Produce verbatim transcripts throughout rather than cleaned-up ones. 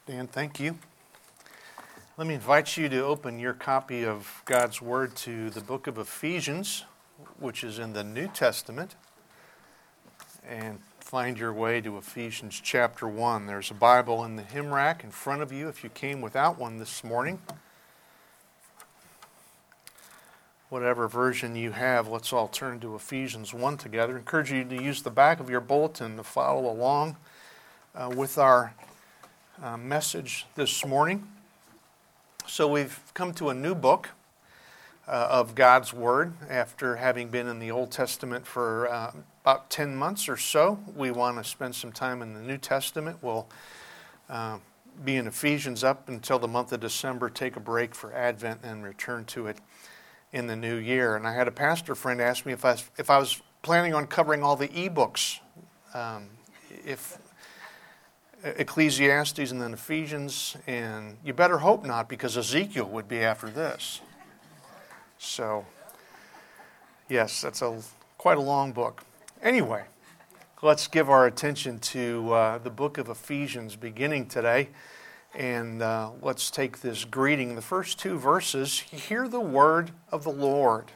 Dan, thank you. Let me invite you to open your copy of God's Word to the book of Ephesians, which is in the New Testament, and find your way to Ephesians chapter one. There's a Bible in the hymn rack in front of you if you came without one this morning. Whatever version you have, let's all turn to Ephesians one together. I encourage you to use the back of your bulletin to follow along uh, with our uh, message this morning. So we've come to a new book uh, of God's Word after having been in the Old Testament for uh, about ten months or so. We want to spend some time in the New Testament. We'll uh, be in Ephesians up until the month of December, take a break for Advent, and return to it in the new year. And I had a pastor friend ask me if I, if I was planning on covering all the e-books, um, if Ecclesiastes and then Ephesians, and you better hope not, because Ezekiel would be after this. So, yes, that's a quite a long book. Anyway, let's give our attention to uh, the book of Ephesians beginning today, and uh, let's take this greeting. The first two verses, hear the word of the Lord.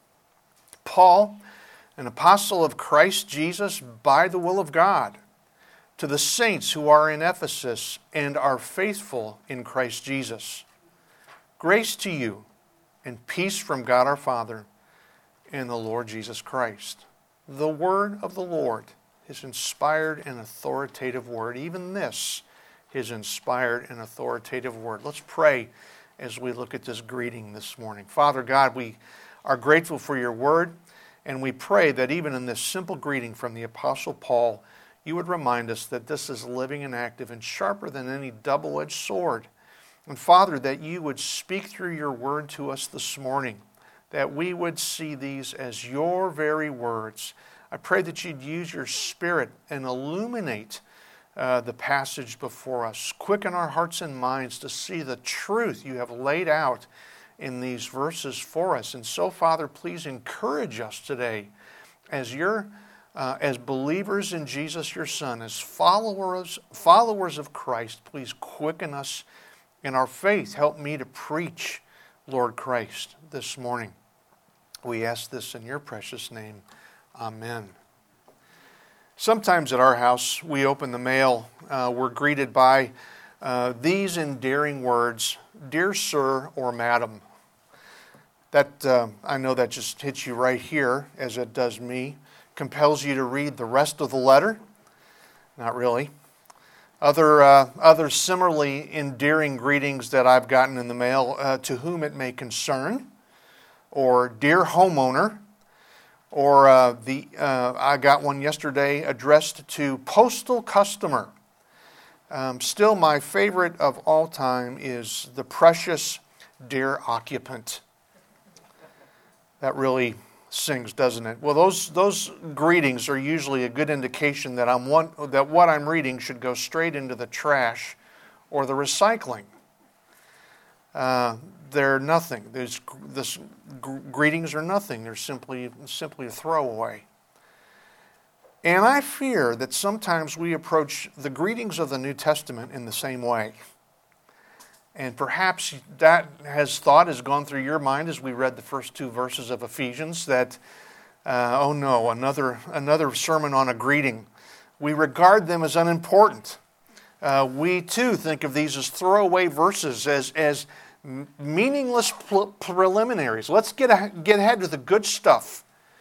Paul, an apostle of Christ Jesus by the will of God, to the saints who are in Ephesus and are faithful in Christ Jesus. Grace to you and peace from God our Father and the Lord Jesus Christ. The word of the Lord, His inspired and authoritative word. Even this, His inspired and authoritative word. Let's pray as we look at this greeting this morning. Father God, we are grateful for your word, and we pray that even in this simple greeting from the Apostle Paul, you would remind us that this is living and active and sharper than any double-edged sword. And Father, that you would speak through your word to us this morning, that we would see these as your very words. I pray that you'd use your Spirit and illuminate uh, the passage before us. Quicken our hearts and minds to see the truth you have laid out in these verses for us. And so, Father, please encourage us today as your Uh, as believers in Jesus, your Son, as followers, followers of Christ. Please quicken us in our faith. Help me to preach, Lord Christ, this morning. We ask this in your precious name. Amen. Sometimes at our house, we open the mail. Uh, we're greeted by uh, these endearing words, "Dear Sir" or "Madam." That uh, I know that just hits you right here, as it does me. Compels you to read the rest of the letter? Not really. Other uh, other similarly endearing greetings that I've gotten in the mail, uh, "To whom it may concern," or "Dear homeowner," or uh, the uh, I got one yesterday addressed to postal customer. Um, still, my favorite of all time is the precious "Dear occupant." That really sings, doesn't it? Well, those those greetings are usually a good indication that I'm one that what I'm reading should go straight into the trash or the recycling. Uh, they're nothing. There's this g- greetings are nothing. They're simply simply a throwaway. And I fear that sometimes we approach the greetings of the New Testament in the same way. And perhaps that has thought has gone through your mind as we read the first two verses of Ephesians that, uh, oh no, another another sermon on a greeting. We regard them as unimportant. Uh, we too think of these as throwaway verses, as as meaningless pl- preliminaries. Let's get a, get ahead to the good stuff.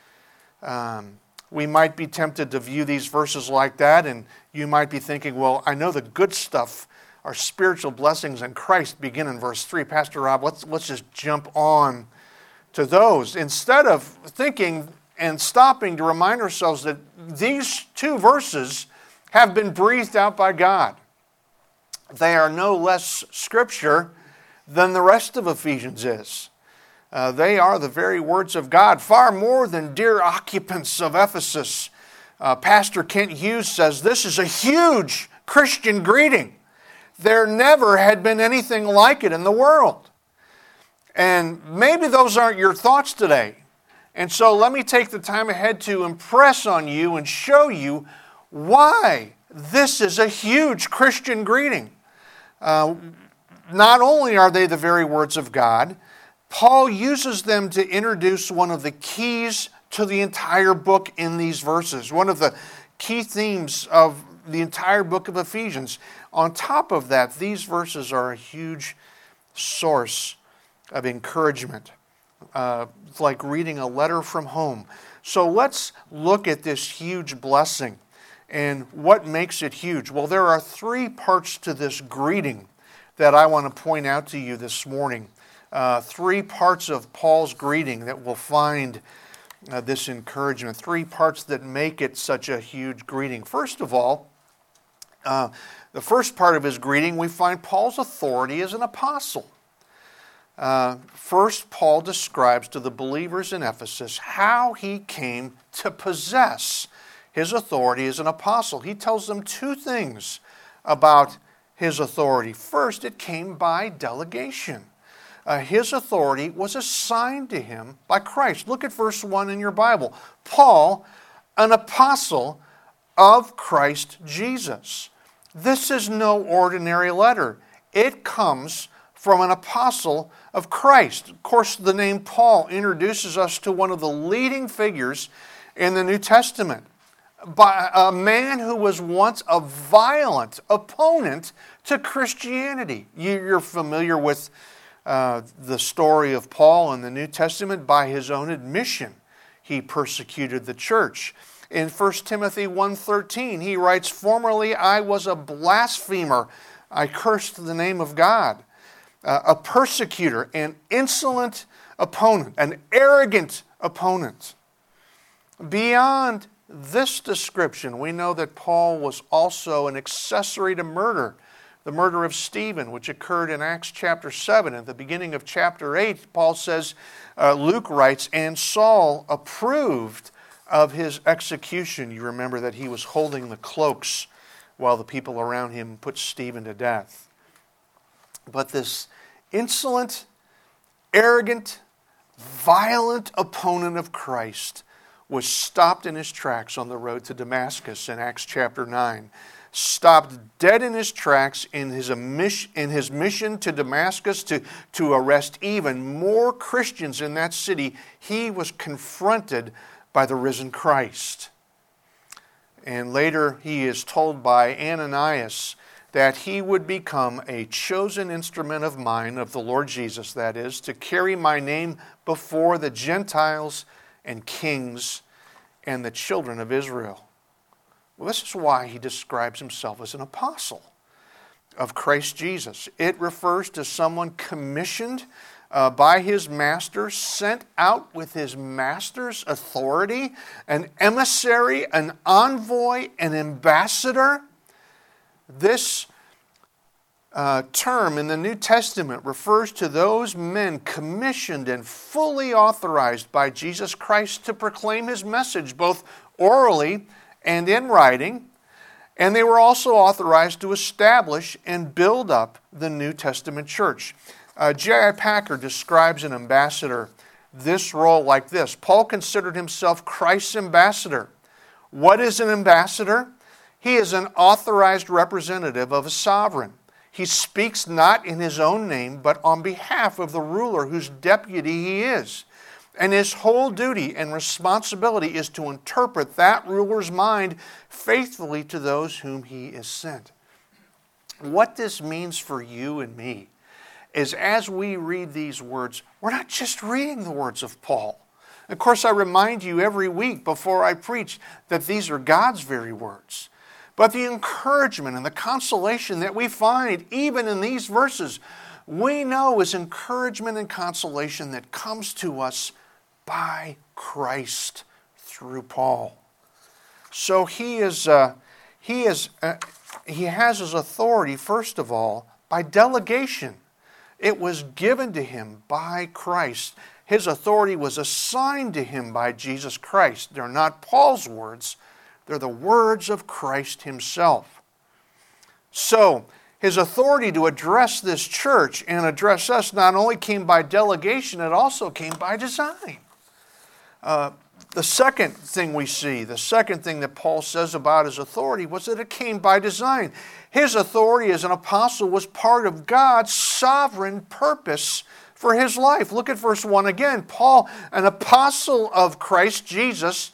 Um, we might be tempted to view these verses like that, and you might be thinking, well, I know the good stuff. Our spiritual blessings in Christ begin in verse three. Pastor Rob, let's, let's just jump on to those. Instead of thinking and stopping to remind ourselves that these two verses have been breathed out by God. They are no less Scripture than the rest of Ephesians is. Uh, they are the very words of God, far more than "Dear occupants of Ephesus." Uh, Pastor Kent Hughes says this is a huge Christian greeting. There never had been anything like it in the world. And maybe those aren't your thoughts today. And so let me take the time ahead to impress on you and show you why this is a huge Christian greeting. uh, not only are they the very words of God, Paul uses them to introduce one of the keys to the entire book in these verses, one of the key themes of the entire book of Ephesians. On top of that, these verses are a huge source of encouragement. Uh, it's like reading a letter from home. So let's look at this huge blessing and what makes it huge. Well, there are three parts to this greeting that I want to point out to you this morning. Uh, three parts of Paul's greeting that will find uh, this encouragement. Three parts that make it such a huge greeting. First of all, uh, the first part of his greeting, we find Paul's authority as an apostle. Uh, first, Paul describes to the believers in Ephesus how he came to possess his authority as an apostle. He tells them two things about his authority. First, it came by delegation. Uh, his authority was assigned to him by Christ. Look at verse one in your Bible. Paul, an apostle of Christ Jesus. This is no ordinary letter. It comes from an apostle of Christ. Of course, the name Paul introduces us to one of the leading figures in the New Testament. By a man who was once a violent opponent to Christianity. You're familiar with uh, the story of Paul in the New Testament. By his own admission, he persecuted the church. In First Timothy one thirteen, he writes, "Formerly I was a blasphemer. I cursed the name of God." Uh, a persecutor, an insolent opponent, an arrogant opponent. Beyond this description, we know that Paul was also an accessory to murder, the murder of Stephen, which occurred in Acts chapter seven. At the beginning of chapter eight, Paul says, uh, Luke writes, "And Saul approved of his execution." You remember that he was holding the cloaks while the people around him put Stephen to death. But this insolent, arrogant, violent opponent of Christ was stopped in his tracks on the road to Damascus in Acts chapter nine. Stopped dead in his tracks in his, in his mission to Damascus to, to arrest even more Christians in that city. He was confronted by the risen Christ. And later he is told by Ananias that he would become a chosen instrument of mine, of the Lord Jesus, that is, to carry my name before the Gentiles and kings and the children of Israel. Well, this is why he describes himself as an apostle of Christ Jesus. It refers to someone commissioned uh, by his master, sent out with his master's authority, an emissary, an envoy, an ambassador. This uh, term in the New Testament refers to those men commissioned and fully authorized by Jesus Christ to proclaim his message, both orally and in writing. And they were also authorized to establish and build up the New Testament church. Uh, J I Packer describes an ambassador, this role like this. Paul considered himself Christ's ambassador. What is an ambassador? He is an authorized representative of a sovereign. He speaks not in his own name, but on behalf of the ruler whose deputy he is. And his whole duty and responsibility is to interpret that ruler's mind faithfully to those whom he is sent. What this means for you and me is as we read these words, we're not just reading the words of Paul. Of course, I remind you every week before I preach that these are God's very words. But the encouragement and the consolation that we find even in these verses, we know is encouragement and consolation that comes to us by Christ through Paul. So he is, uh, he is, uh, he has his authority first of all by delegation. It was given to him by Christ. His authority was assigned to him by Jesus Christ. They're not Paul's words. They're the words of Christ himself. So, his authority to address this church and address us not only came by delegation, it also came by design. Uh, The second thing we see, the second thing that Paul says about his authority was that it came by design. His authority as an apostle was part of God's sovereign purpose for his life. Look at verse one again. Paul, an apostle of Christ Jesus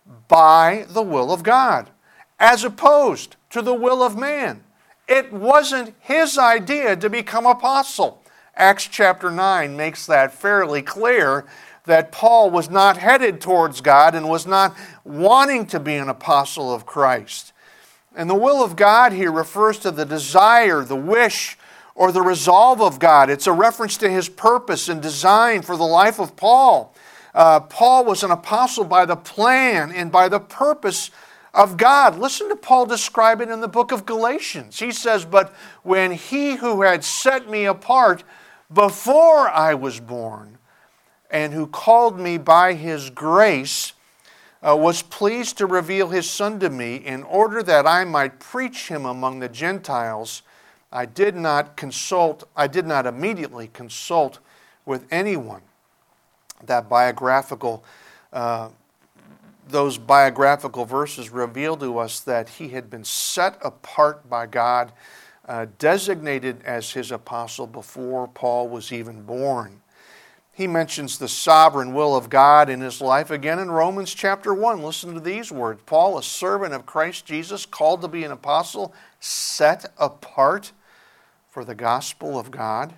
by the will of God, as opposed to the will of man. It wasn't his idea to become apostle. Acts chapter nine makes that fairly clear, that Paul was not headed towards God and was not wanting to be an apostle of Christ. And the will of God here refers to the desire, the wish, or the resolve of God. It's a reference to his purpose and design for the life of Paul. Uh, Paul was an apostle by the plan and by the purpose of God. Listen to Paul describe it in the book of Galatians. He says, "But when he who had set me apart before I was born, and who called me by his grace, uh, was pleased to reveal his Son to me in order that I might preach him among the Gentiles, I did not consult, I did not immediately consult with anyone." That biographical, uh, those biographical verses reveal to us that he had been set apart by God, uh, designated as his apostle before Paul was even born. He mentions the sovereign will of God in his life again in Romans chapter one. Listen to these words. Paul, a servant of Christ Jesus, called to be an apostle, set apart for the gospel of God.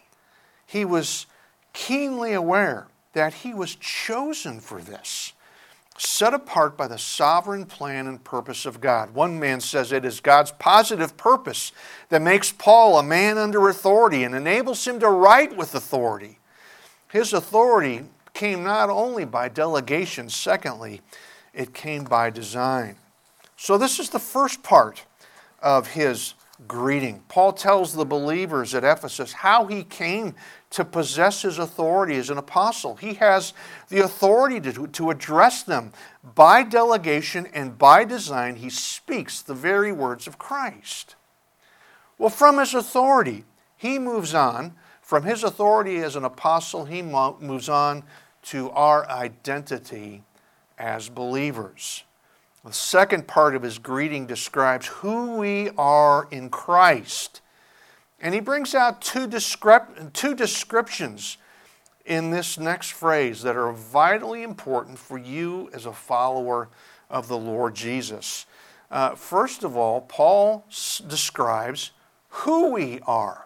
He was keenly aware that he was chosen for this, set apart by the sovereign plan and purpose of God. One man says it is God's positive purpose that makes Paul a man under authority and enables him to write with authority. His authority came not only by delegation, secondly, it came by design. So this is the first part of his greeting. Paul tells the believers at Ephesus how he came to possess his authority as an apostle. He has the authority to, to address them by delegation, and by design he speaks the very words of Christ. Well, from his authority, he moves on. From his authority as an apostle, he moves on to our identity as believers. The second part of his greeting describes who we are in Christ. And he brings out two, descrip- two descriptions in this next phrase that are vitally important for you as a follower of the Lord Jesus. Uh, first of all, Paul s- describes who we are.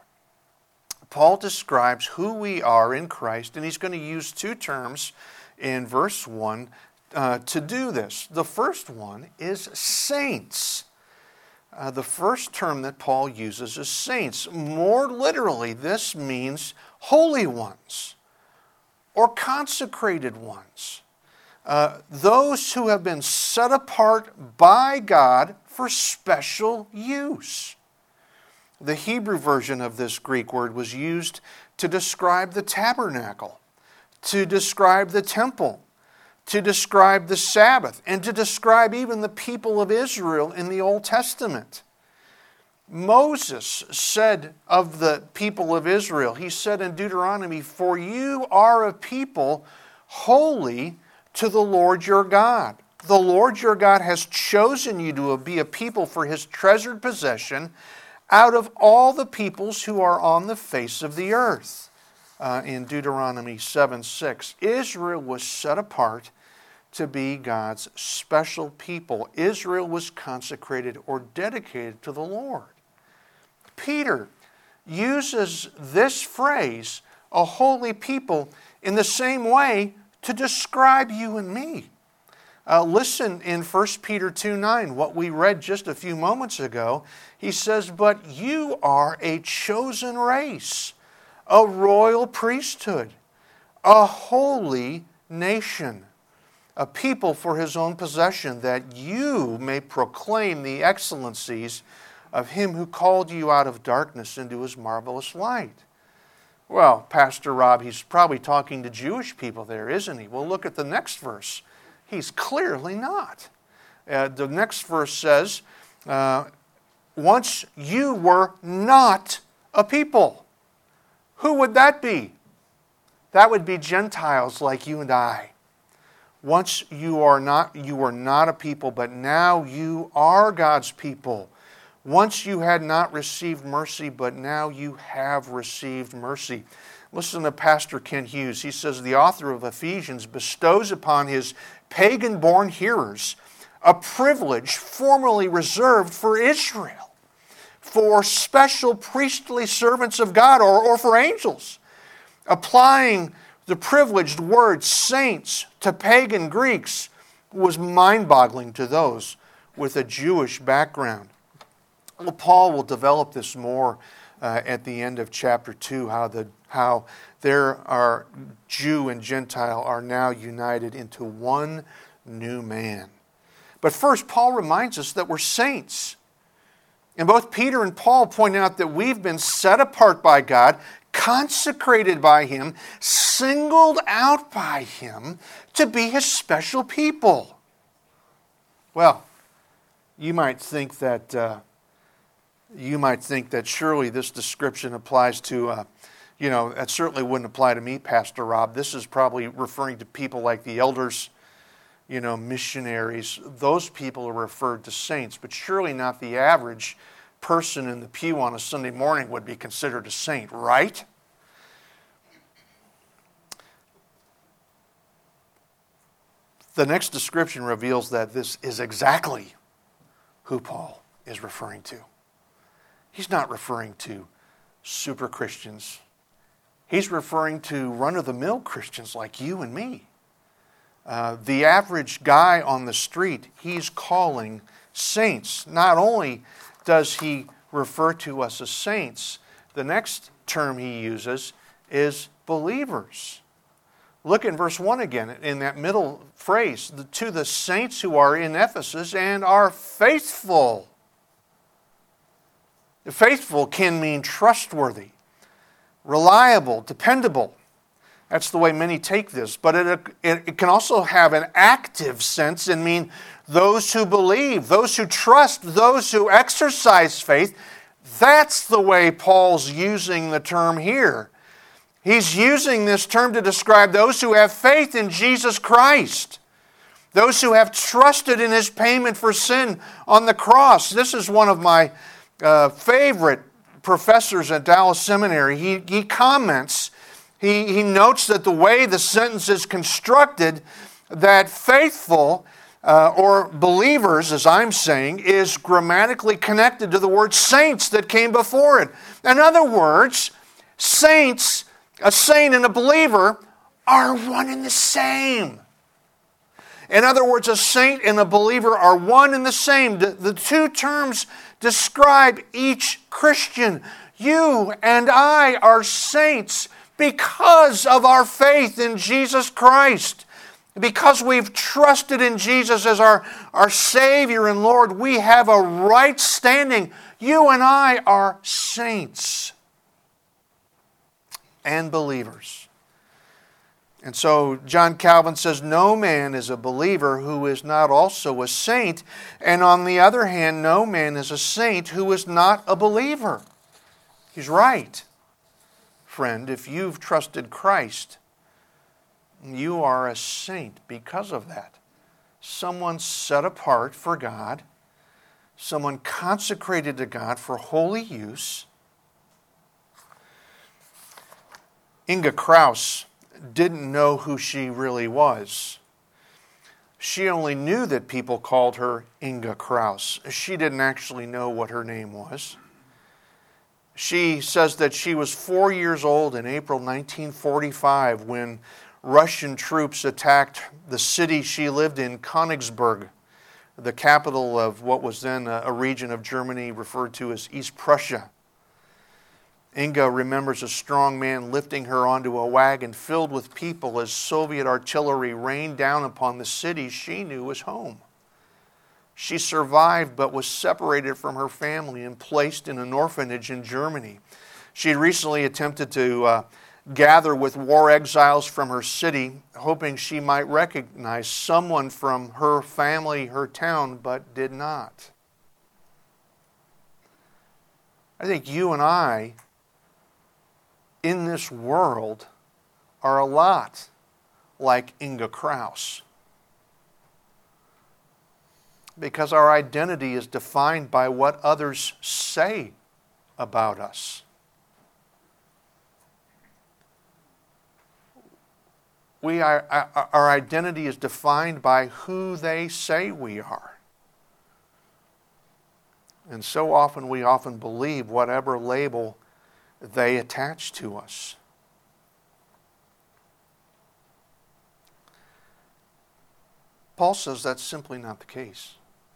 Paul describes who we are in Christ, and he's going to use two terms in verse one uh, to do this. The first one is saints. Uh, the first term that Paul uses is saints. More literally, this means holy ones or consecrated ones. Uh, those who have been set apart by God for special use. The Hebrew version of this Greek word was used to describe the tabernacle, to describe the temple, to describe the Sabbath, and to describe even the people of Israel in the Old Testament. Moses said of the people of Israel, he said in Deuteronomy, "For you are a people holy to the Lord your God. The Lord your God has chosen you to be a people for his treasured possession out of all the peoples who are on the face of the earth." Uh, in Deuteronomy seven six, Israel was set apart to be God's special people. Israel was consecrated or dedicated to the Lord. Peter uses this phrase, a holy people, in the same way to describe you and me. Uh, listen in First Peter two nine, what we read just a few moments ago. He says, "But you are a chosen race, a royal priesthood, a holy nation, a people for his own possession, that you may proclaim the excellencies of him who called you out of darkness into his marvelous light." Well, Pastor Rob, he's probably talking to Jewish people there, isn't he? Well, look at the next verse. He's clearly not. Uh, the next verse says, uh, once you were not a people. Who would that be? That would be Gentiles like you and I. Once you are not, you were not a people, but now you are God's people. Once you had not received mercy, but now you have received mercy. Listen to Pastor Ken Hughes. He says, the author of Ephesians bestows upon his pagan-born hearers a privilege formerly reserved for Israel, for special priestly servants of God, or, or for angels. Applying the privileged word saints to pagan Greeks was mind-boggling to those with a Jewish background. Well, Paul will develop this more uh, at the end of chapter two, how the how there are Jew and Gentile are now united into one new man. But first, Paul reminds us that we're saints. And both Peter and Paul point out that we've been set apart by God, consecrated by Him, singled out by Him to be His special people. Well, you might think that uh, you might think that surely this description applies to, uh, you know, that certainly wouldn't apply to me, Pastor Rob. This is probably referring to people like the elders, you know, missionaries. Those people are referred to saints, but surely not the average person in the pew on a Sunday morning would be considered a saint, right? The next description reveals that this is exactly who Paul is referring to. He's not referring to super Christians. He's referring to run-of-the-mill Christians like you and me. Uh, the average guy on the street, he's calling saints. Not only does he refer to us as saints, the next term he uses is believers. Look in verse one again, in that middle phrase, to the saints who are in Ephesus and are faithful. Faithful can mean trustworthy, reliable, dependable. That's the way many take this. But it, it, it can also have an active sense and mean those who believe, those who trust, those who exercise faith. That's the way Paul's using the term here. He's using this term to describe those who have faith in Jesus Christ, those who have trusted in His payment for sin on the cross. This is one of my uh, favorite professors at Dallas Seminary. He, he comments, he, he notes that the way the sentence is constructed, that faithful uh, or believers, as I'm saying, is grammatically connected to the word saints that came before it. In other words, saints, a saint and a believer are one and the same. In other words, a saint and a believer are one and the same. The, the two terms describe each Christian. You and I are saints because of our faith in Jesus Christ. Because we've trusted in Jesus as our, our Savior and Lord, we have a right standing. You and I are saints and believers. And so John Calvin says, no man is a believer who is not also a saint. And on the other hand, no man is a saint who is not a believer. He's right. Friend, if you've trusted Christ, you are a saint because of that. Someone set apart for God, someone consecrated to God for holy use. Inga Kraus didn't know who she really was. She only knew that people called her Inga Kraus. She didn't actually know what her name was. She says that she was four years old in April nineteen forty-five when Russian troops attacked the city she lived in, Königsberg, the capital of what was then a region of Germany referred to as East Prussia. Inga remembers a strong man lifting her onto a wagon filled with people as Soviet artillery rained down upon the city she knew was home. She survived but was separated from her family and placed in an orphanage in Germany. She had recently attempted to uh, gather with war exiles from her city, hoping she might recognize someone from her family, her town, but did not. I think you and I in this world are a lot like Inga Kraus. because our identity is defined by what others say about us. We are, our identity is defined by who they say we are. And so often we often believe whatever label they attach to us. Paul says that's simply not the case.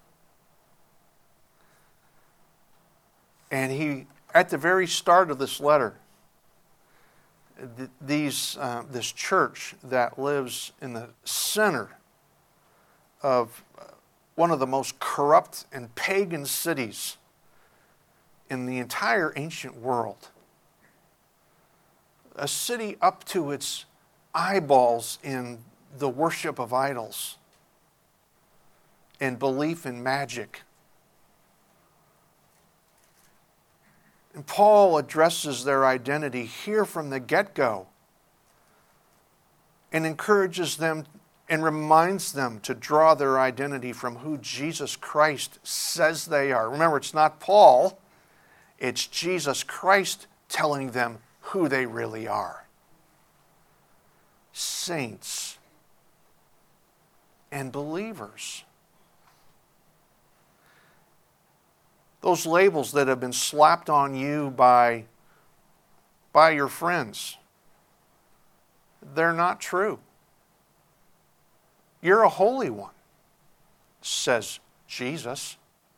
And he, at the very start of this letter, th- these uh, this church that lives in the center of one of the most corrupt and pagan cities in the entire ancient world, a city up to its eyeballs in the worship of idols and belief in magic. And Paul addresses their identity here from the get-go and encourages them and reminds them to draw their identity from who Jesus Christ says they are. Remember, it's not Paul, it's Jesus Christ telling them who they really are. Saints and believers. Those labels that have been slapped on you by, by your friends, they're not true. You're a holy one, says Jesus.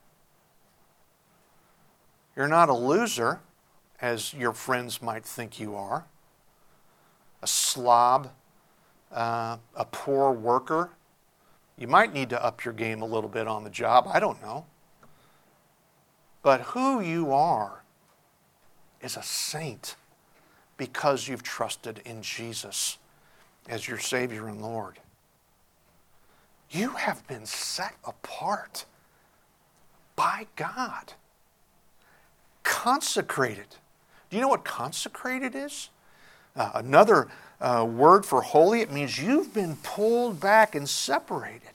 You're not a loser, as your friends might think you are. A slob, uh, a poor worker. You might need to up your game a little bit on the job. I don't know. But who you are is a saint because you've trusted in Jesus as your Savior and Lord. You have been set apart by God. Consecrated. Do you know what consecrated is? Uh, another uh, word for holy, it means you've been pulled back and separated.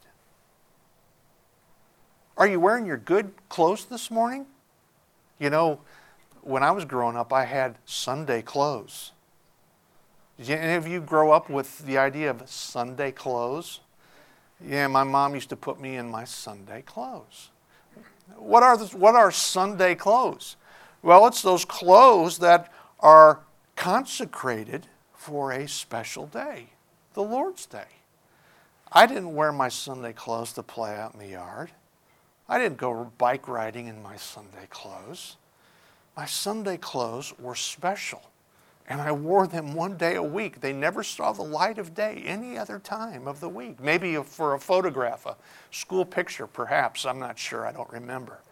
Are you wearing your good clothes this morning? You know, when I was growing up, I had Sunday clothes. Did any of you grow up with the idea of Sunday clothes? Yeah, my mom used to put me in my Sunday clothes. What are, the, what are Sunday clothes? Well, it's those clothes that are consecrated for a special day, the Lord's Day. I didn't wear my Sunday clothes to play out in the yard. I didn't go bike riding in my Sunday clothes. My Sunday clothes were special, and I wore them one day a week. They never saw the light of day any other time of the week. Maybe for a photograph, a school picture, perhaps. I'm not sure. I don't remember.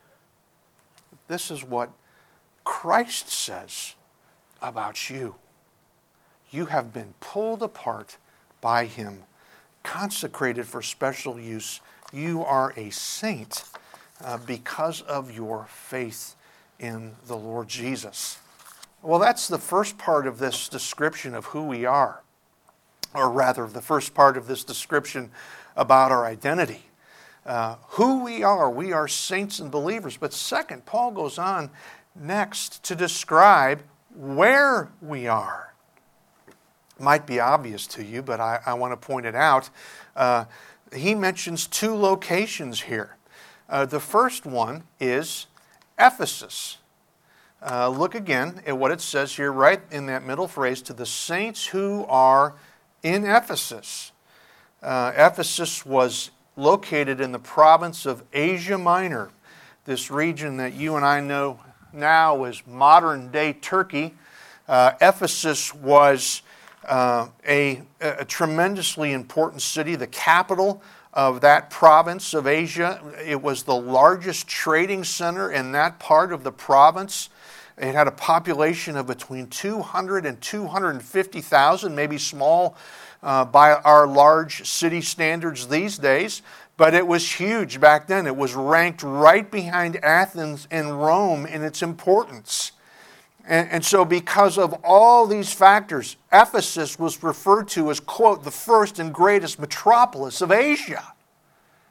This is what Christ says about you. You have been pulled apart by Him, consecrated for special use. You are a saint uh, because of your faith in the Lord Jesus. Well, that's the first part of this description of who we are, or rather, the first part of this description about our identity. Uh, who we are, we are saints and believers. But second, Paul goes on next to describe where we are. It might be obvious to you, but I, I want to point it out. Uh, he mentions two locations here. Uh, the first one is Ephesus. Uh, look again at what it says here, right in that middle phrase, to the saints who are in Ephesus. Uh, Ephesus was located in the province of Asia Minor, this region that you and I know now as modern-day Turkey. Uh, Ephesus was uh, a, a tremendously important city, the capital of that province of Asia. It was the largest trading center in that part of the province. It had a population of between two hundred and two hundred fifty thousand, maybe small uh, by our large city standards these days, but it was huge back then. It was ranked right behind Athens and Rome in its importance. And, and so because of all these factors, Ephesus was referred to as, quote, the first and greatest metropolis of Asia.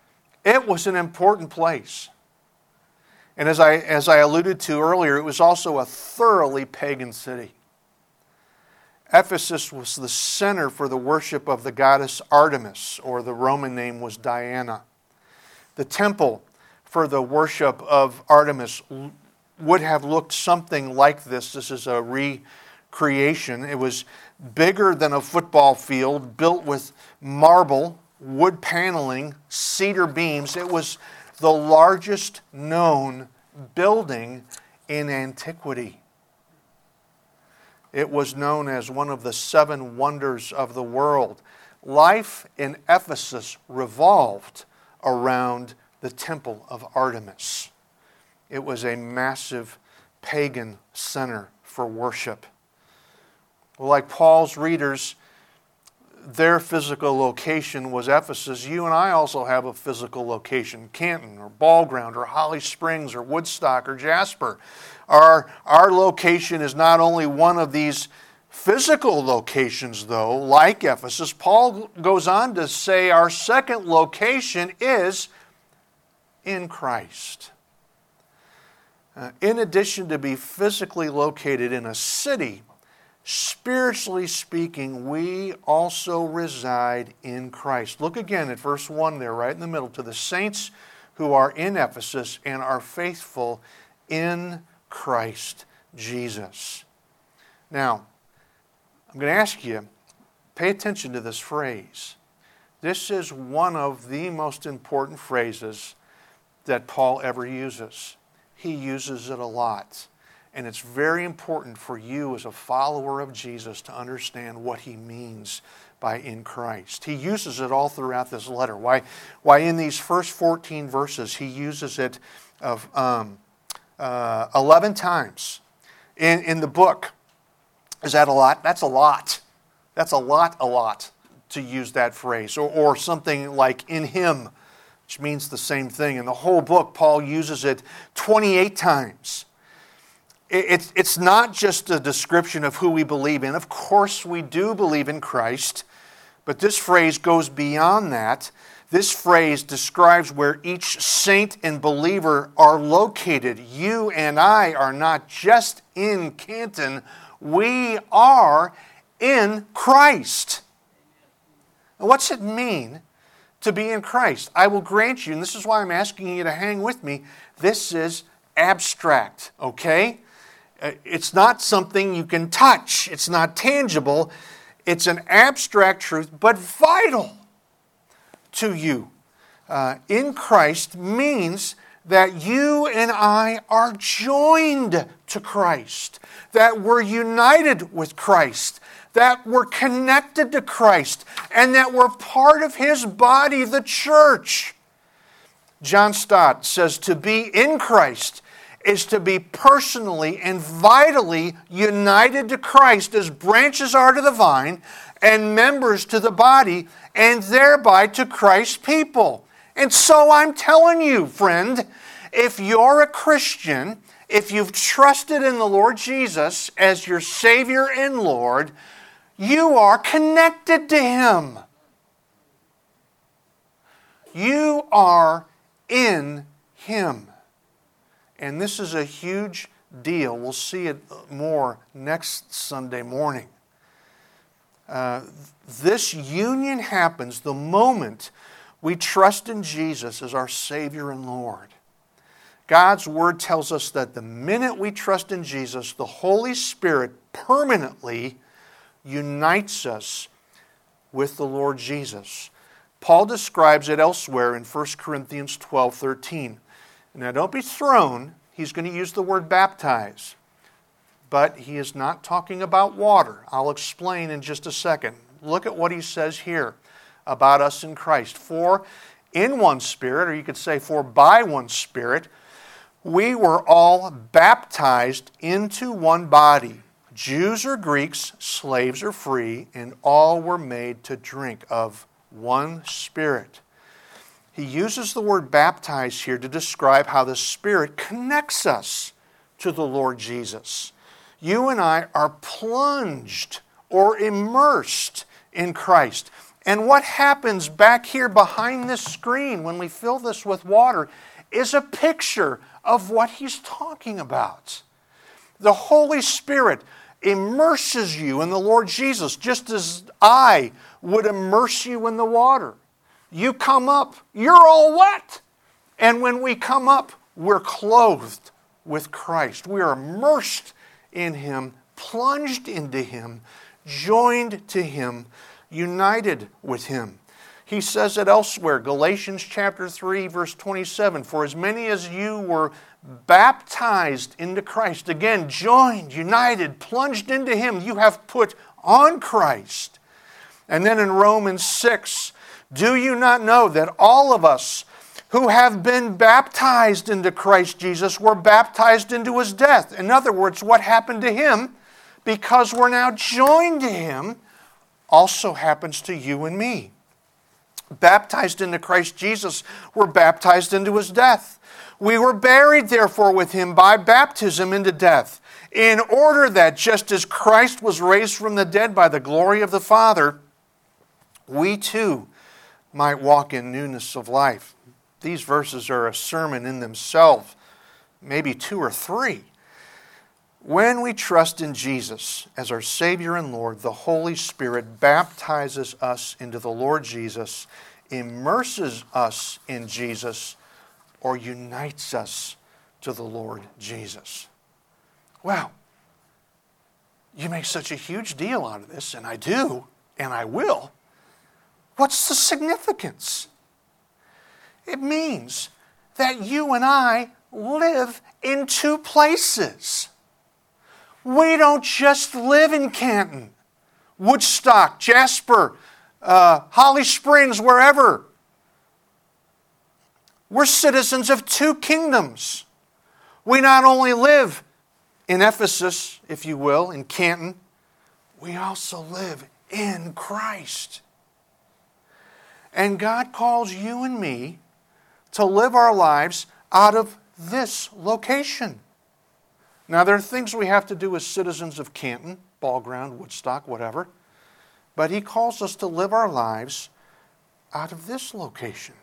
It was an important place. And as I, as I alluded to earlier, it was also a thoroughly pagan city. Ephesus was the center for the worship of the goddess Artemis, or the Roman name was Diana. The temple for the worship of Artemis would have looked something like this. This is a recreation. It was bigger than a football field, built with marble, wood paneling, cedar beams. It was the largest known building in antiquity. It was known as one of the seven wonders of the world. Life in Ephesus revolved around the temple of Artemis. It was a massive pagan center for worship. Well, like Paul's readers, their physical location was Ephesus. You and I also have a physical location, Canton or Ball Ground or Holly Springs or Woodstock or Jasper. Our, our location is not only one of these physical locations, though, like Ephesus. Paul goes on to say our second location is in Christ. Uh, in addition to be physically located in a city, spiritually speaking, we also reside in Christ. Look again at verse one there, right in the middle. To the saints who are in Ephesus and are faithful in Christ Jesus. Now, I'm going to ask you, pay attention to this phrase. This is one of the most important phrases that Paul ever uses. He uses it a lot. And it's very important for you as a follower of Jesus to understand what he means by in Christ. He uses it all throughout this letter. Why, why in these first fourteen verses, he uses it of um, uh, eleven times in, in the book. Is that a lot? That's a lot. That's a lot, a lot to use that phrase. Or, or something like in him, which means the same thing. In the whole book, Paul uses it twenty-eight times. It's, it's not just a description of who we believe in. Of course, we do believe in Christ, but this phrase goes beyond that. This phrase describes where each saint and believer are located. You and I are not just in Canton. We are in Christ. Now, what's it mean to be in Christ? I will grant you, and this is why I'm asking you to hang with me, this is abstract, okay? It's not something you can touch. It's not tangible. It's an abstract truth, but vital to you. Uh, in Christ means that you and I are joined to Christ, that we're united with Christ, that we're connected to Christ, and that we're part of His body, the church. John Stott says to be in Christ is to be personally and vitally united to Christ as branches are to the vine and members to the body and thereby to Christ's people. And so I'm telling you, friend, if you're a Christian, if you've trusted in the Lord Jesus as your Savior and Lord, you are connected to Him. You are in Him. And this is a huge deal. We'll see it more next Sunday morning. Uh, this union happens the moment we trust in Jesus as our Savior and Lord. God's Word tells us that the minute we trust in Jesus, the Holy Spirit permanently unites us with the Lord Jesus. Paul describes it elsewhere in First Corinthians twelve thirteen. Now, don't be thrown. He's going to use the word baptize. But he is not talking about water. I'll explain in just a second. Look at what he says here about us in Christ. For in one Spirit, or you could say for by one Spirit, we were all baptized into one body. Jews or Greeks, slaves or free, and all were made to drink of one Spirit. He uses the word baptize here to describe how the Spirit connects us to the Lord Jesus. You and I are plunged or immersed in Christ. And what happens back here behind this screen when we fill this with water is a picture of what he's talking about. The Holy Spirit immerses you in the Lord Jesus, just as I would immerse you in the water. You come up, you're all wet. And when we come up, we're clothed with Christ. We are immersed in Him, plunged into Him, joined to Him, united with Him. He says it elsewhere, Galatians chapter three, verse twenty-seven, for as many as you were baptized into Christ, again, joined, united, plunged into Him, you have put on Christ. And then in Romans six, do you not know that all of us who have been baptized into Christ Jesus were baptized into His death? In other words, what happened to Him, because we're now joined to Him, also happens to you and me. Baptized into Christ Jesus, we're baptized into His death. We were buried, therefore, with Him by baptism into death, in order that just as Christ was raised from the dead by the glory of the Father, we too might walk in newness of life. These verses are a sermon in themselves, maybe two or three. When we trust in Jesus as our Savior and Lord, the Holy Spirit baptizes us into the Lord Jesus, immerses us in Jesus, or unites us to the Lord Jesus. Wow. You make such a huge deal out of this, and I do, and I will. What's the significance? It means that you and I live in two places. We don't just live in Canton, Woodstock, Jasper, uh, Holly Springs, wherever. We're citizens of two kingdoms. We not only live in Ephesus, if you will, in Canton, we also live in Christ. And God calls you and me to live our lives out of this location. Now, there are things we have to do as citizens of Canton, Ball Ground, Woodstock, whatever. But He calls us to live our lives out of this location.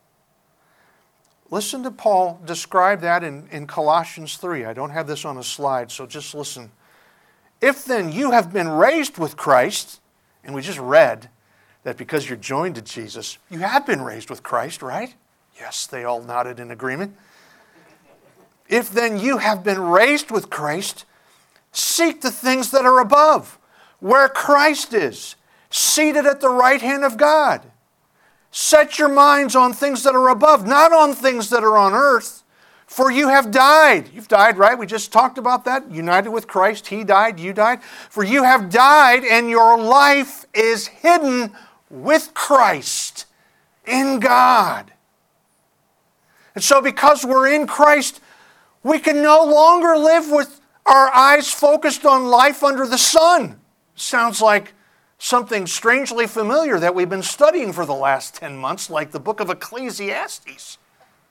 Listen to Paul describe that in, in Colossians three. I don't have this on a slide, so just listen. If then you have been raised with Christ, and we just read that because you're joined to Jesus, you have been raised with Christ, right? Yes, they all nodded in agreement. If then you have been raised with Christ, seek the things that are above, where Christ is, seated at the right hand of God. Set your minds on things that are above, not on things that are on earth. For you have died. You've died, right? We just talked about that. United with Christ. He died, you died. For you have died, and your life is hidden with Christ in God. And so because we're in Christ, we can no longer live with our eyes focused on life under the sun. Sounds like something strangely familiar that we've been studying for the last ten months, like the book of Ecclesiastes.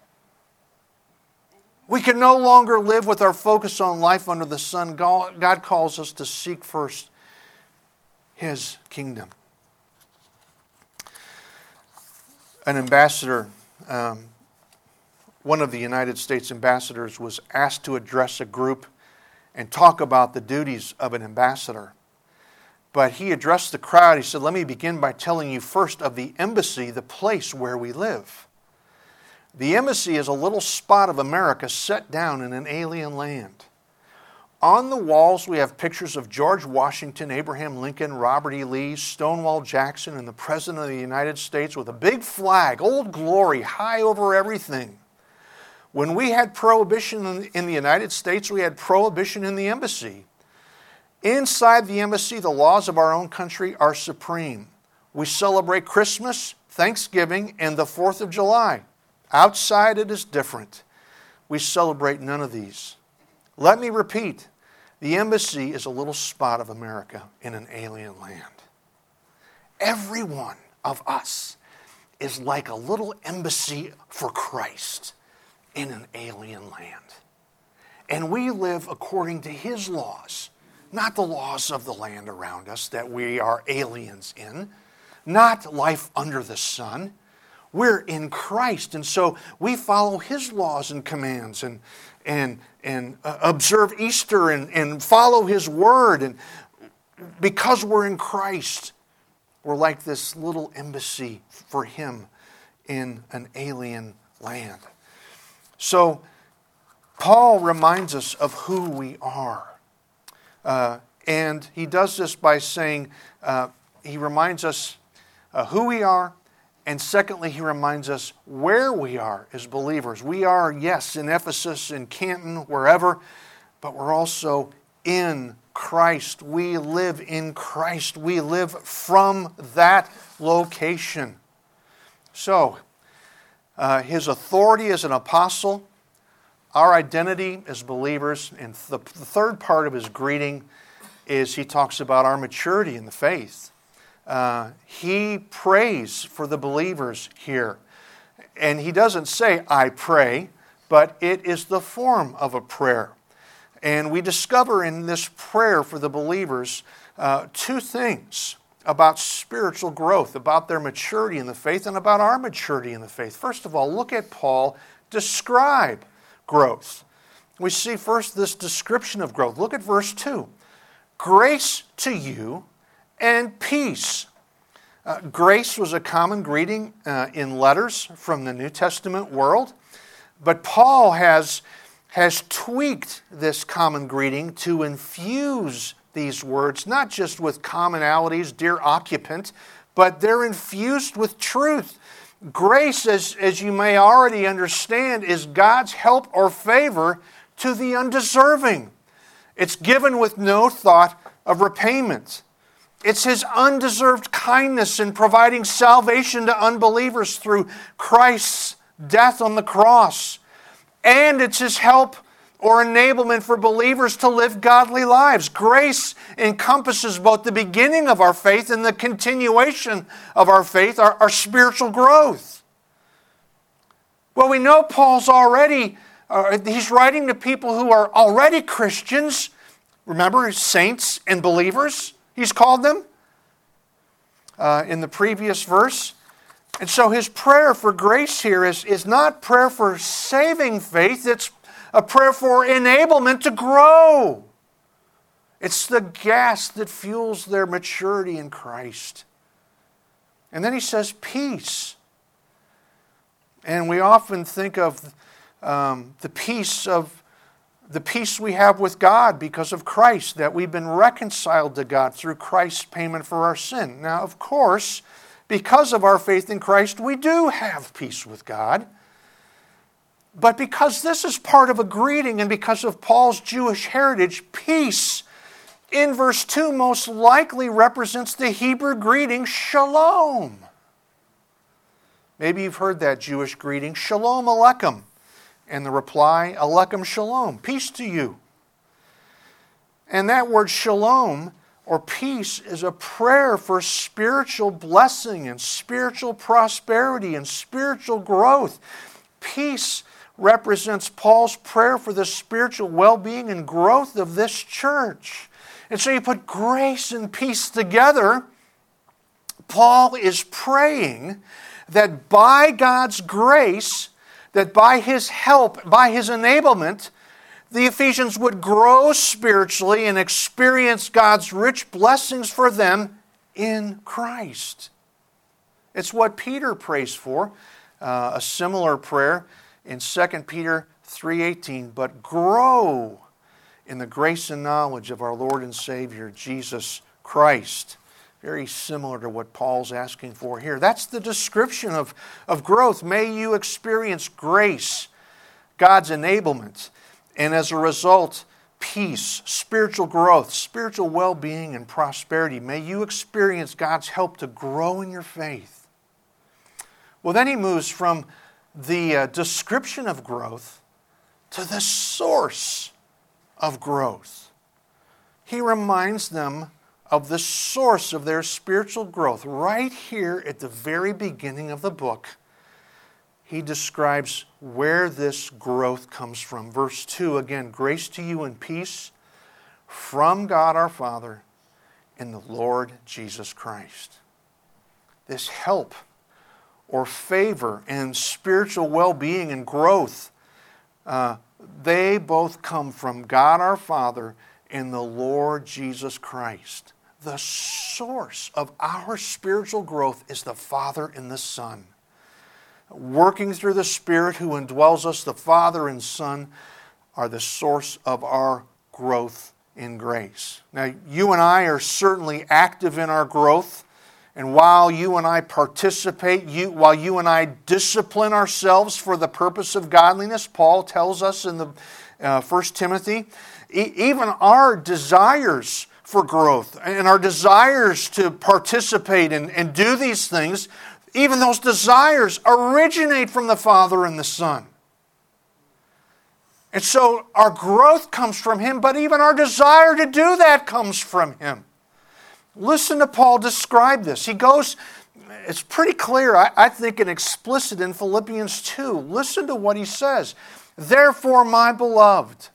We can no longer live with our focus on life under the sun. God calls us to seek first His kingdom. An ambassador, um, one of the United States ambassadors, was asked to address a group and talk about the duties of an ambassador. But he addressed the crowd. He said, let me begin by telling you first of the embassy, the place where we live. The embassy is a little spot of America set down in an alien land. On the walls we have pictures of George Washington, Abraham Lincoln, Robert E. Lee, Stonewall Jackson, and the President of the United States with a big flag, Old Glory, high over everything. When we had prohibition in the United States, we had prohibition in the embassy. Inside the embassy, the laws of our own country are supreme. We celebrate Christmas, Thanksgiving, and the fourth of July. Outside, it is different. We celebrate none of these. Let me repeat, the embassy is a little spot of America in an alien land. Every one of us is like a little embassy for Christ in an alien land. And we live according to His laws, not the laws of the land around us that we are aliens in. not life under the sun. We're in Christ, and so we follow His laws and commands and and and uh, observe Easter and, and follow His Word. And because we're in Christ, we're like this little embassy for Him in an alien land. So Paul reminds us of who we are. Uh, and he does this by saying, uh, he reminds us uh, who we are, and secondly, he reminds us where we are as believers. We are, yes, in Ephesus, in Canton, wherever, but we're also in Christ. We live in Christ. We live from that location. So, uh, his authority as an apostle, our identity as believers, and the, the third part of his greeting is he talks about our maturity in the faith. Uh, he prays for the believers here. And he doesn't say, I pray, but it is the form of a prayer. And we discover in this prayer for the believers uh, two things about spiritual growth, about their maturity in the faith, and about our maturity in the faith. First of all, look at Paul describe growth. We see first this description of growth. Look at verse two. Grace to you and peace. Uh, grace was a common greeting uh, in letters from the New Testament world, but Paul has, has tweaked this common greeting to infuse these words, not just with commonalities, dear occupant, but they're infused with truth. Grace, as, as you may already understand, is God's help or favor to the undeserving. It's given with no thought of repayment. It's His undeserved kindness in providing salvation to unbelievers through Christ's death on the cross. And it's His help or enablement for believers to live godly lives. Grace encompasses both the beginning of our faith and the continuation of our faith, our, our spiritual growth. Well, we know Paul's already, uh, he's writing to people who are already Christians. Remember, saints and believers, he's called them uh, in the previous verse. And so his prayer for grace here is, is not prayer for saving faith, it's a prayer for enablement to grow. It's the gas that fuels their maturity in Christ. And then he says peace. And we often think of um, the peace of the peace we have with God because of Christ, that we've been reconciled to God through Christ's payment for our sin. Now, of course, because of our faith in Christ, we do have peace with God. But because this is part of a greeting and because of Paul's Jewish heritage, peace in verse two most likely represents the Hebrew greeting, shalom. Maybe you've heard that Jewish greeting, shalom aleichem. And the reply, aleichem shalom, peace to you. And that word shalom, or peace, is a prayer for spiritual blessing and spiritual prosperity and spiritual growth. Peace represents Paul's prayer for the spiritual well-being and growth of this church. And so you put grace and peace together. Paul is praying that by God's grace, that by His help, by His enablement, the Ephesians would grow spiritually and experience God's rich blessings for them in Christ. It's what Peter prays for, uh, a similar prayer in Second Peter three eighteen, but grow in the grace and knowledge of our Lord and Savior, Jesus Christ. Very similar to what Paul's asking for here. That's the description of, of growth. May you experience grace, God's enablement, and as a result, peace, spiritual growth, spiritual well-being, and prosperity. May you experience God's help to grow in your faith. Well, then he moves from the uh, description of growth to the source of growth. He reminds them of the source of their spiritual growth. Right here at the very beginning of the book, he describes where this growth comes from. Verse two, again, grace to you and peace from God our Father and the Lord Jesus Christ. this help or favor and spiritual well-being and growth, uh, they both come from God our Father and the Lord Jesus Christ. The source of our spiritual growth is the Father and the Son. Working through the Spirit who indwells us, the Father and Son are the source of our growth in grace. Now, you and I are certainly active in our growth. And while you and I participate, you, while you and I discipline ourselves for the purpose of godliness, Paul tells us in the uh, First Timothy, e- even our desires for growth and our desires to participate and, and do these things, even those desires originate from the Father and the Son. And so our growth comes from Him, but even our desire to do that comes from Him. Listen to Paul describe this. He goes, it's pretty clear, I, I think, and explicit in Philippians two. Listen to what he says. Therefore, my beloved,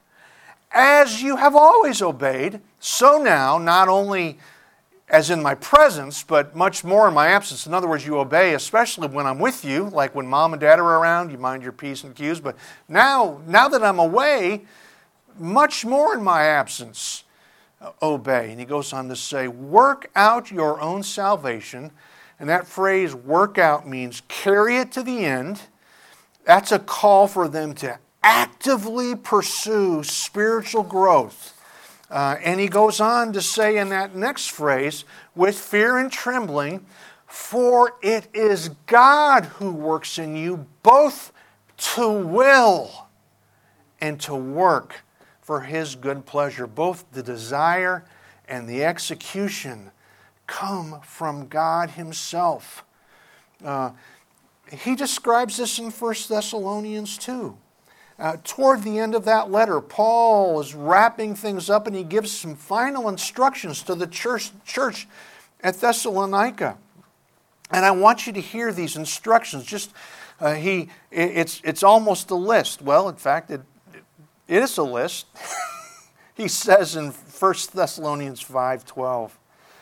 as you have always obeyed, so now, not only as in my presence, but much more in my absence. In other words, you obey, especially when I'm with you, like when mom and dad are around, you mind your P's and Q's. But now, now that I'm away, much more in my absence, obey. And he goes on to say, work out your own salvation. And that phrase, work out, means carry it to the end. That's a call for them to actively pursue spiritual growth. Uh, and he goes on to say in that next phrase, with fear and trembling, for it is God who works in you both to will and to work for His good pleasure. Both the desire and the execution come from God Himself. Uh, he describes this in First Thessalonians two. Uh, toward the end of that letter, Paul is wrapping things up and he gives some final instructions to the church, church at Thessalonica. And I want you to hear these instructions. Just uh, he, it's it's almost a list. Well, in fact, it it is a list. He says in First Thessalonians five twelve,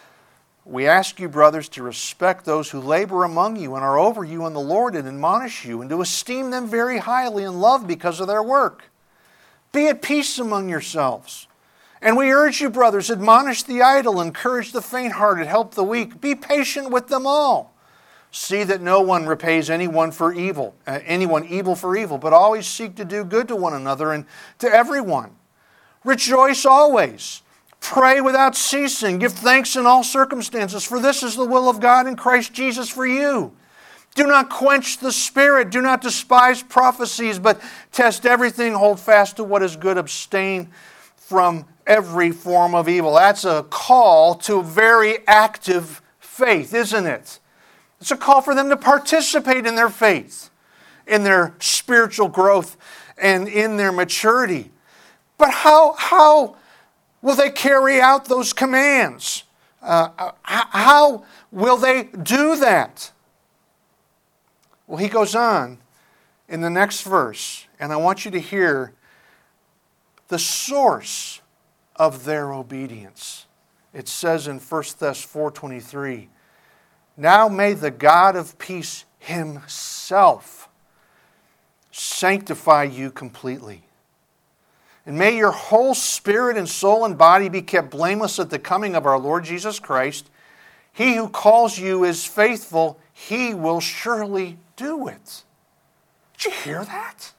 we ask you, brothers, to respect those who labor among you and are over you in the Lord and admonish you, and to esteem them very highly in love because of their work. Be at peace among yourselves. And we urge you, brothers, admonish the idle, encourage the faint-hearted, help the weak. Be patient with them all. See that no one repays anyone for evil, uh, anyone evil for evil, but always seek to do good to one another and to everyone. Rejoice always. Pray without ceasing. Give thanks in all circumstances, for this is the will of God in Christ Jesus for you. Do not quench the Spirit. Do not despise prophecies, but test everything. Hold fast to what is good. Abstain from every form of evil. That's a call to very active faith, isn't it? It's a call for them to participate in their faith, in their spiritual growth, and in their maturity. But how, how will they carry out those commands? Uh, how will they do that? Well, he goes on in the next verse, and I want you to hear the source of their obedience. It says in First Thessalonians four twenty-three, now may the God of peace Himself sanctify you completely. And may your whole spirit and soul and body be kept blameless at the coming of our Lord Jesus Christ. He who calls you is faithful. He will surely do it. Did you hear that?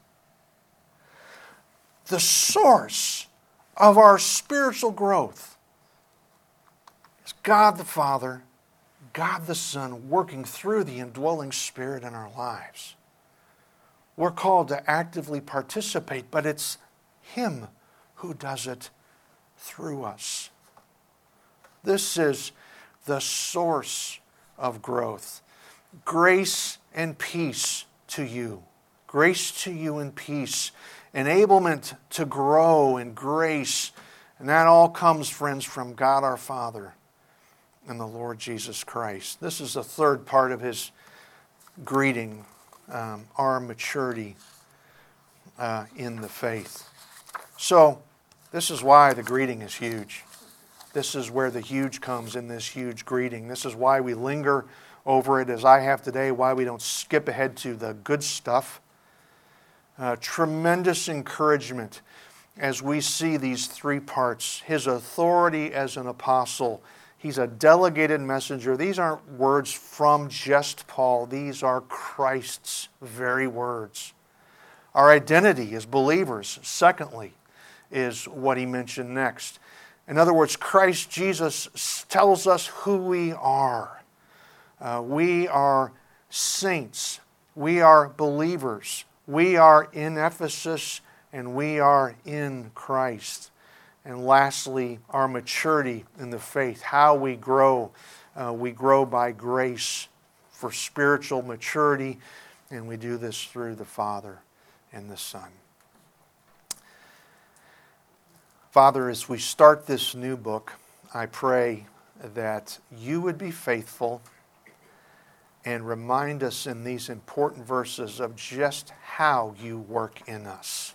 The source of our spiritual growth is God the Father, God the Son, working through the indwelling Spirit in our lives. We're called to actively participate, but it's Him who does it through us. This is the source of growth. Grace and peace to you. Grace to you and peace. Enablement to grow in grace. And that all comes, friends, from God our Father and the Lord Jesus Christ. This is the third part of his greeting, um, our maturity uh, in the faith. So, this is why the greeting is huge. This is where the huge comes in this huge greeting. This is why we linger over it as I have today, why we don't skip ahead to the good stuff. Uh, tremendous encouragement as we see these three parts. His authority as an apostle. He's a delegated messenger. These aren't words from just Paul. These are Christ's very words. Our identity as believers, secondly, is what he mentioned next. In other words, Christ Jesus tells us who we are. Uh, we are saints. We are believers. We are in Ephesus, and we are in Christ. And lastly, our maturity in the faith, how we grow. Uh, we grow by grace for spiritual maturity, and we do this through the Father and the Son. Father, as we start this new book, I pray that you would be faithful and remind us in these important verses of just how you work in us.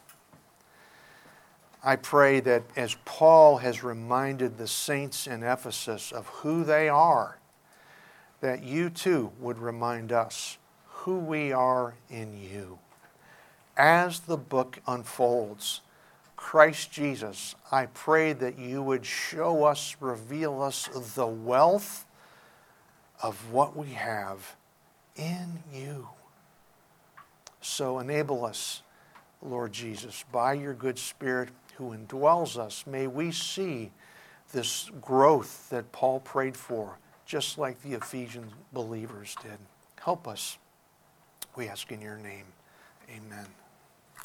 I pray that as Paul has reminded the saints in Ephesus of who they are, that you too would remind us who we are in you. As the book unfolds, Christ Jesus, I pray that you would show us, reveal us the wealth of what we have in you. So enable us, Lord Jesus, by your good Spirit who indwells us, may we see this growth that Paul prayed for, just like the Ephesian believers did. Help us, we ask in your name. Amen.